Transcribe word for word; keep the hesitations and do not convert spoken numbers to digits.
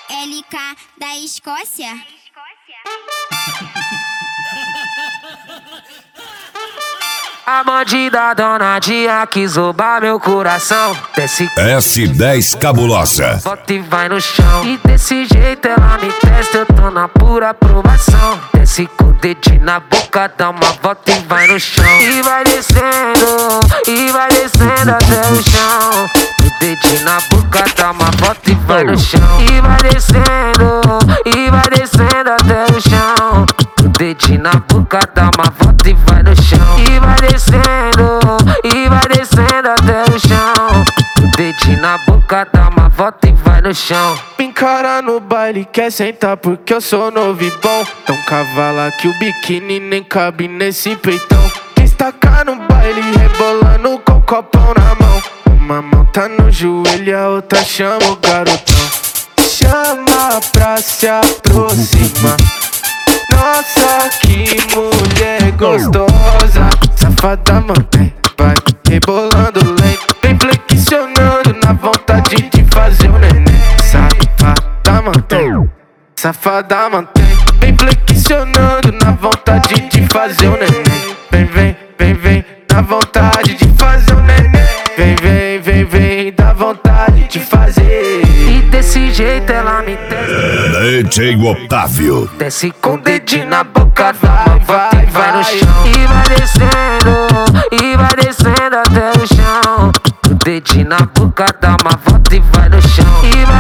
L K da Escócia. A bandida dona Dia quis roubar meu coração. Desce S dez Cabulosa. Bota e vai no chão. E desse jeito ela me testa, eu tô na pura aprovação. Desce com o dedinho na boca, dá uma volta e vai no chão. E vai descendo, e vai descendo até o chão. O dedinho na boca, dá uma volta e vai no chão. E vai descendo, e vai descendo até o chão. O dedinho na boca, dá uma volta e vai no chão. E vai descendo, e vai descendo até o chão. O dedinho na boca, dá uma volta e vai no chão. Me encara no baile, quer sentar porque eu sou novo e bom. Tão cavala que o biquíni nem cabe nesse peitão. Destaca no baile, rebolando com o copão na mão. Uma mão tá no joelho e a outra chama o garotão. Chama pra se aproximar. Nossa, que mulher gostosa. Safada mantém, vai rebolando lento. Vem flexionando na vontade de fazer o neném. Safada mantém, safada mantém. Vem flexionando na vontade de fazer o neném. Vem, vem, vem, vem, na vontade de fazer o neném. Vem, vem, vem, vem, dá vontade de fazer. E desse jeito ela me testa. D J Otávio. Desce com o dedinho na boca, vai, vai, vai no chão. E vai descendo, e vai descendo até o chão. O dedinho na boca, dá uma volta e vai no chão. E vai